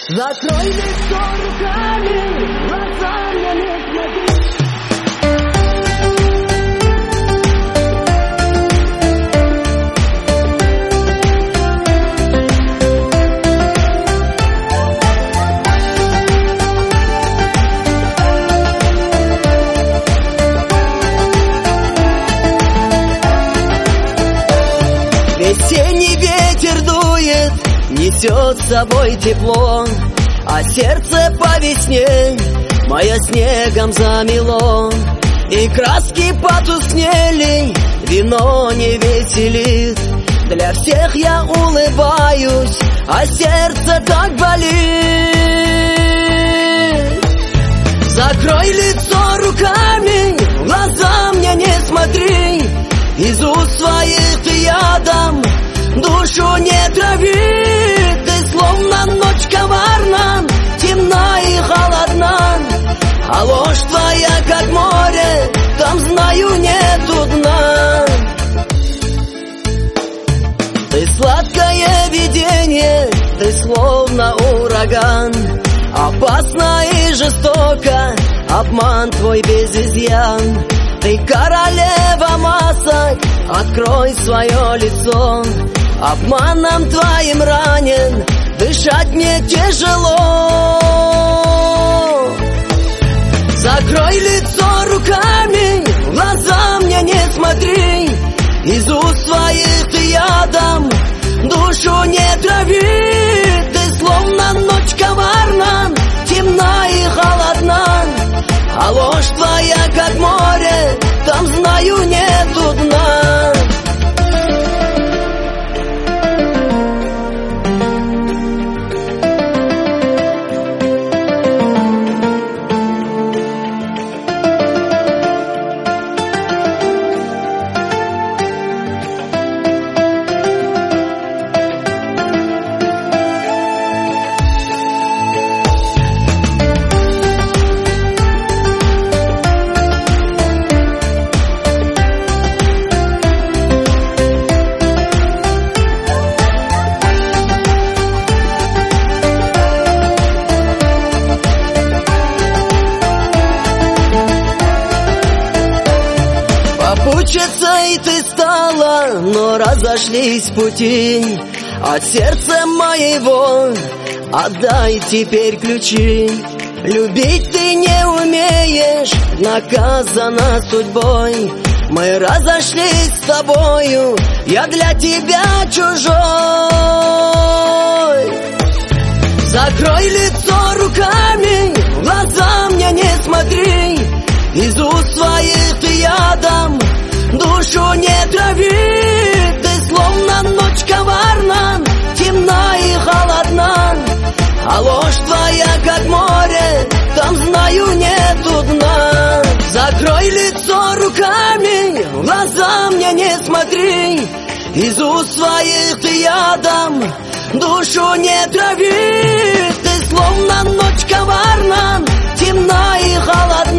Закрой лицо руками, глаза мне не смотри. Весенний ветер дует, несет с собой тепло, а сердце по весне мое снегом замело. И краски потускнели, вино не веселит. Для всех я улыбаюсь, а сердце так болит. Закрой лицо руками, в глаза мне не смотри. Из уст своих ты ядом душу не трави. Ты словно ночь коварна, темна и холодна, а ложь твоя как море, там знаю нету дна. Ты сладкое видение, ты словно ураган, опасно и жестоко, обман твой без изъян. Ты королева масок, открой свое лицо. Обманом твоим ранен, дышать мне тяжело. Закрой лицо руками, в глаза мне не смотри. Из уст своих ты ядом душу не трави. Ты словно ночь коварна, темна и холодна, а ложь твоя как море, там знаю нету дна. Попутчица и ты стала, но разошлись пути. От сердца моего отдай теперь ключи. Любить ты не умеешь, наказана судьбой. Мы разошлись с тобою, я для тебя чужой. Закрой лицо руками, в глаза мне не смотри. Из уст своих ты ядом душу не трави. Ты словно ночь коварна, темна и холодна, а ложь твоя как море, там знаю нету дна. Закрой лицо руками, в глаза мне не смотри. Из уст своих ты ядом душу не трави. Ты словно ночь коварна, темна и холодна,